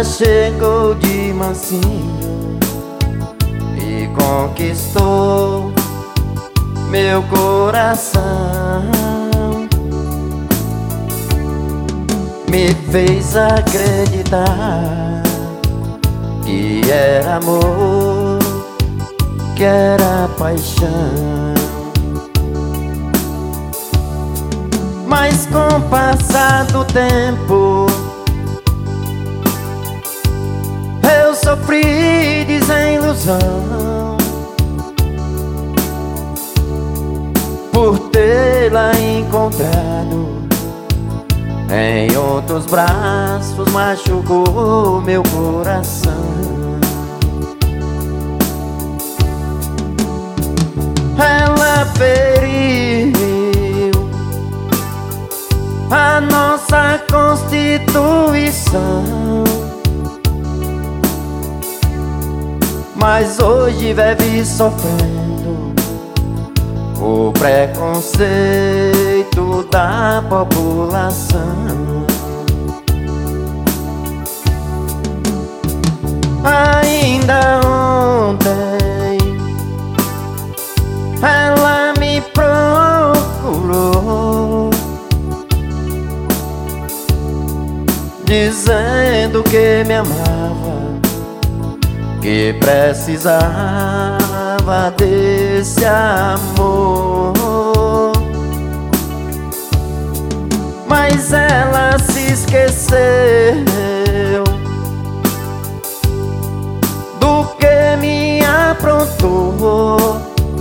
chegou de mansinho e conquistou meu coração. Me fez acreditar que era amor, que era paixão. Mas com o passar do tempo eu sofri desilusão por tê-la encontrado em outros braços, machucou meu coração. Ela feriu a nossa Constituição, mas hoje vive sofrendo o preconceito da população. Ainda ontem ela me procurou, dizendo que me amava, que precisava desse amor. Mas ela se esqueceu do que me aprontou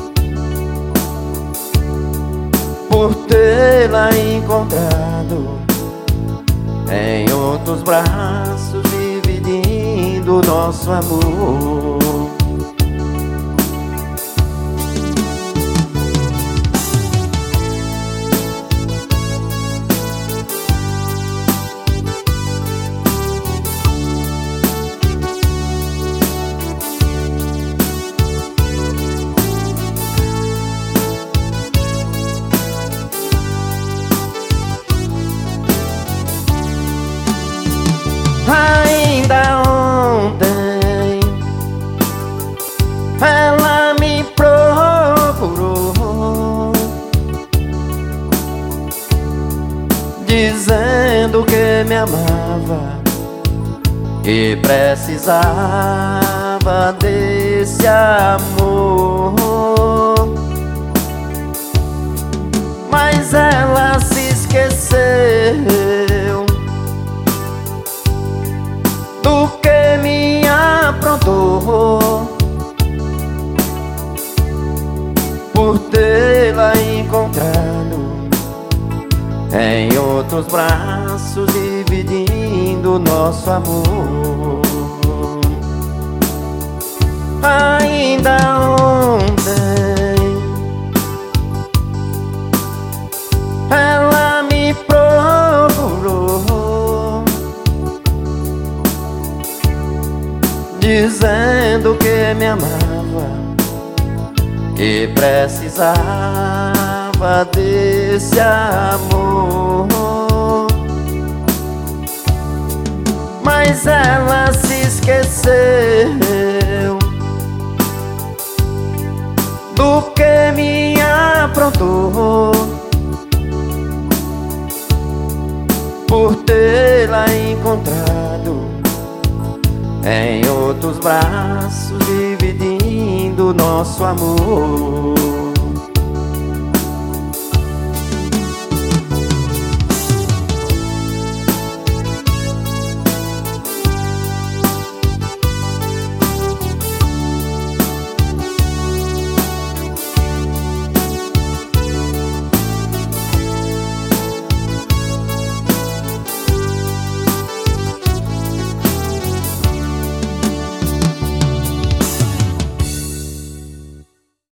por tê-la encontrado em outros braços, dividindo nosso amor. Ainda ontem ela me procurou, dizendo que me amava, que precisava desse amor. Mas ela se esqueceu do que me aprontou por tê-la encontrado em outros braços, dividindo nosso amor. Ainda ontem ela me procurou, dizendo que me amava, que precisava desse amor. Mas ela se esqueceu do que me aprontou por tê-la encontrado em outros braços, dividindo nosso amor.